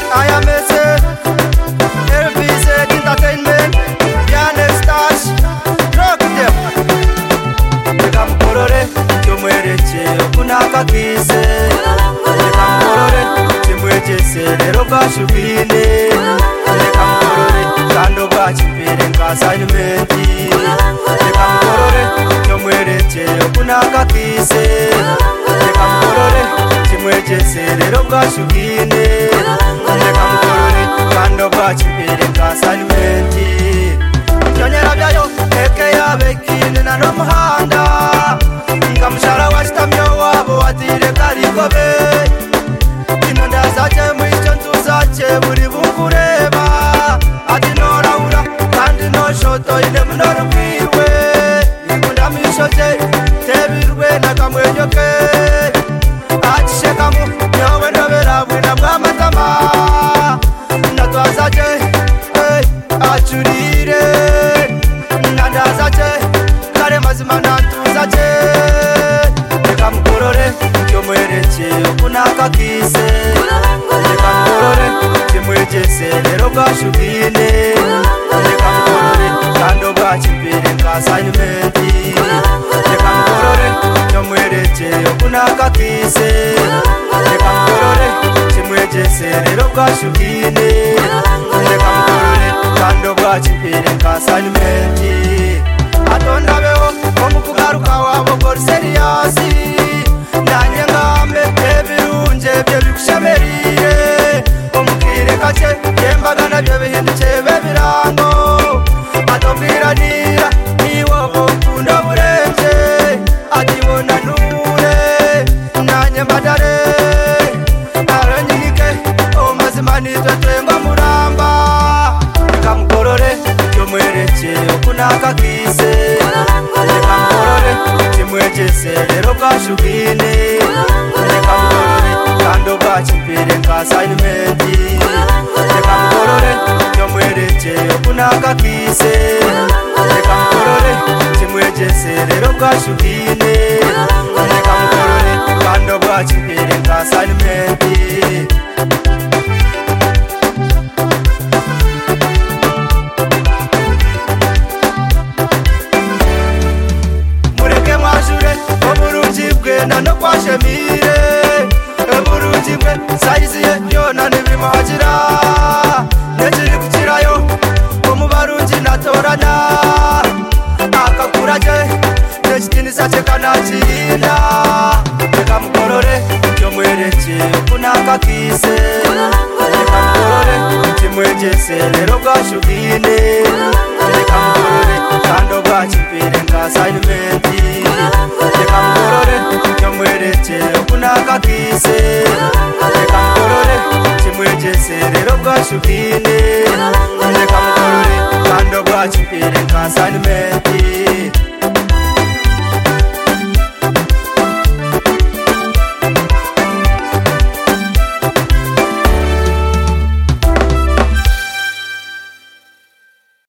I am LBZ Entertainment, Yannick Stash, rock them. Kamkorore, Jumwereche, Kunaka Kise, Kamkorore, Jimwechese, Roba Shubine, Kamkorore, Kando Bachipere, Kasanimenti, Kamkorore, Jumwereche, Kunaka Kise, Kamkorore, Jimwechese, Roba Shubine, Kamkorore, Kando Bachipere, Kasanimenti. Jonyera byayo eke yabekine na nomuhanda nkamushara washitamyo wabo watire karikobe ino ndazache mwico ntuzache buri bunkureba ati noraura kandi noshoto ine munoru kwiwe nikunda mishoje tebirwe na kamwenyoke achishekamu nyowe ndobera bwina bwamatama natwazache achurire nandazache kare mazima nantuzache Kamkorore jomwereche kunaka kise Kamkorore jimwechese lero bashubine Kamkorore kando bachipere ngasanimenti Kamkorore jomwereche kunaka kise Kamkorore jimwechese lero bashubine Kamkorore kando bachipere ngasanimenti Atondabeho omukugaruka wabo for serious Nanye ngambe ebirunje bye bikushemerire omukire kache yembagana bye bihinduke bebirango atobwiranira niwo bokunda burenze atibona nure nanye madare aranyike omazimani twetwenga muramba Kamkorore jomwereche okunaka kise Kamkorore jimwechese lero bwashubine Kamkorore kando bachipere ngasanimenti Kamkorore jomwereche okunaka kise Kamkorore jimwechese lero bwashubine Kamkorore kando bachipere ngasanimenti no kwashemire eburujimwe saizi yona nibimagira nekiri kukirayo omubarungi natorana akakuraje nekitinisa kyekanakirinda Kamkorore jomwereche kunaka kise Kamkorore jimwechese lero bwashubine Kamkorore kando bwachipere ngasanimenti Kamkorore jomwereche kunaka kise Kamkorore jimwechese lero bwashubine Kamkorore kando bwachipere ngasanimenti